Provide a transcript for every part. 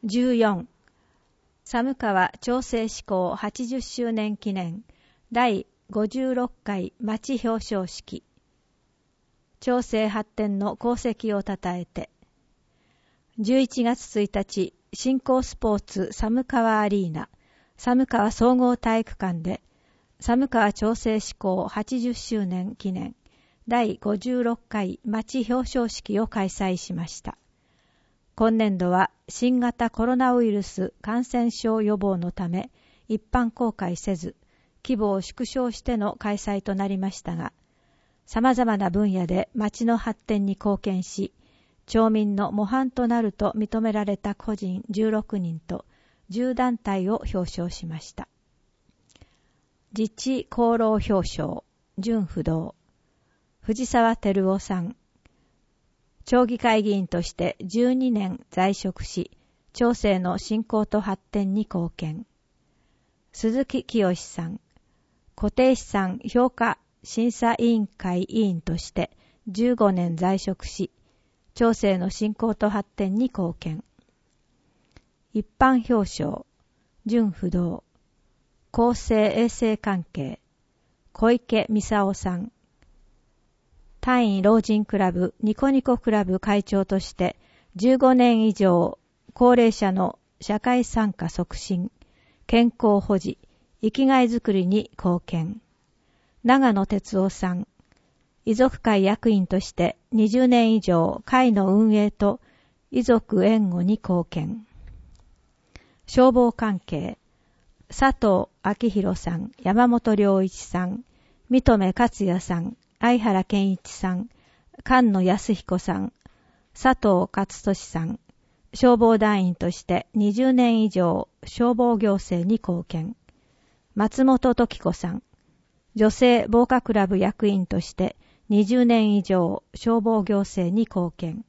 14、寒川長生志向80周年記念第56回町表彰式。長生発展の功績をたたえて、11月1日、新興スポーツ寒川アリーナ、寒川総合体育館で、寒川長生志向80周年記念第56回町表彰式を開催しました。今年度は新型コロナウイルス感染症予防のため一般公開せず、規模を縮小しての開催となりましたが、様々な分野で町の発展に貢献し、町民の模範となると認められた個人16人と10団体を表彰しました。自治功労表彰、準不動、藤沢照夫さん、町議会議員として12年在職し、町政の振興と発展に貢献。鈴木清さん、固定資産評価審査委員会委員として15年在職し、町政の振興と発展に貢献。一般表彰、準不動、公正衛生関係、小池美沙夫さん、単位老人クラブニコニコクラブ会長として15年以上高齢者の社会参加促進、健康保持、生きがいづくりに貢献。長野哲夫さん、遺族会役員として20年以上会の運営と遺族援護に貢献。消防関係、佐藤明宏さん、山本良一さん、三留克也さん、相原健一さん、菅野康彦さん、佐藤勝利さん、消防団員として20年以上消防行政に貢献。松本時子さん、女性防火クラブ役員として20年以上消防行政に貢献。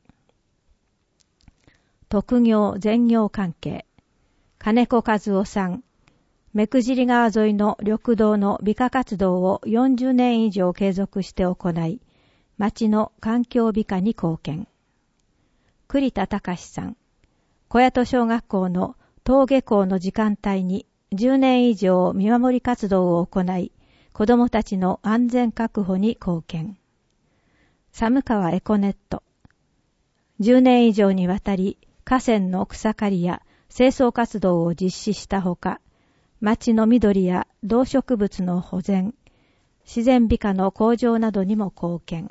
特業全業関係、金子和夫さん、目久尻川沿いの緑道の美化活動を40年以上継続して行い、町の環境美化に貢献。栗田隆さん、小谷戸小学校の登下校の時間帯に10年以上見守り活動を行い、子どもたちの安全確保に貢献。寒川エコネット、10年以上にわたり河川の草刈りや清掃活動を実施したほか、町の緑や動植物の保全、自然美化の向上などにも貢献。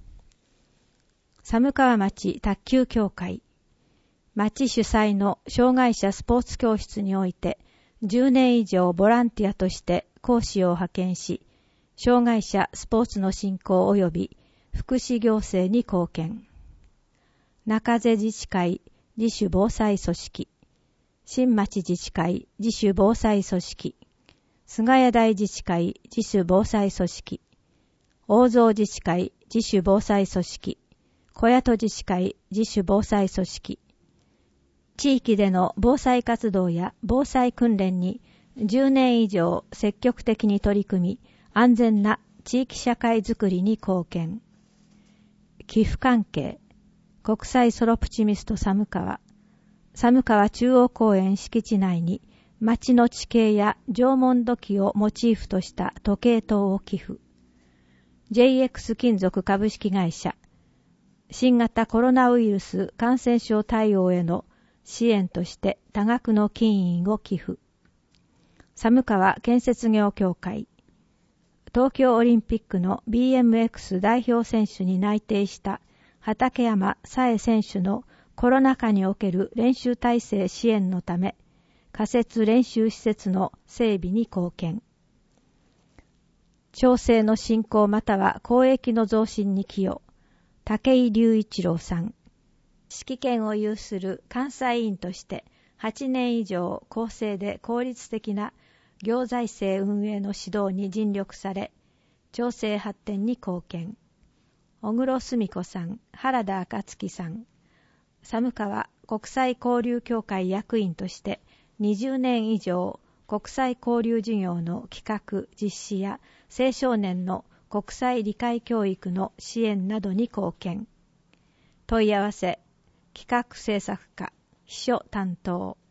寒川町卓球協会、町主催の障害者スポーツ教室において10年以上ボランティアとして講師を派遣し、障害者スポーツの振興及び福祉行政に貢献。中瀬自治会自主防災組織、新町自治会自主防災組織、菅谷台自治会自主防災組織、大蔵自治会自主防災組織、小谷戸自治会自主防災組織、地域での防災活動や防災訓練に10年以上積極的に取り組み、安全な地域社会づくりに貢献。寄付関係、国際ソロプチミスト寒川、寒川中央公園敷地内に町の地形や縄文土器をモチーフとした時計塔を寄付。JX 金属株式会社、新型コロナウイルス感染症対応への支援として多額の金印を寄付。寒川建設業協会、東京オリンピックの BMX 代表選手に内定した畠山紗恵選手のコロナ禍における練習体制支援のため、仮設練習施設の整備に貢献。町政の振興または公益の増進に寄与。武井隆一郎さん、指揮権を有する監査委員として8年以上公正で効率的な行財政運営の指導に尽力され、町政発展に貢献。小黒澄子さん、原田暁さん、寒川国際交流協会役員として20年以上国際交流事業の企画・実施や青少年の国際理解教育の支援などに貢献。問い合わせ、企画制作課秘書担当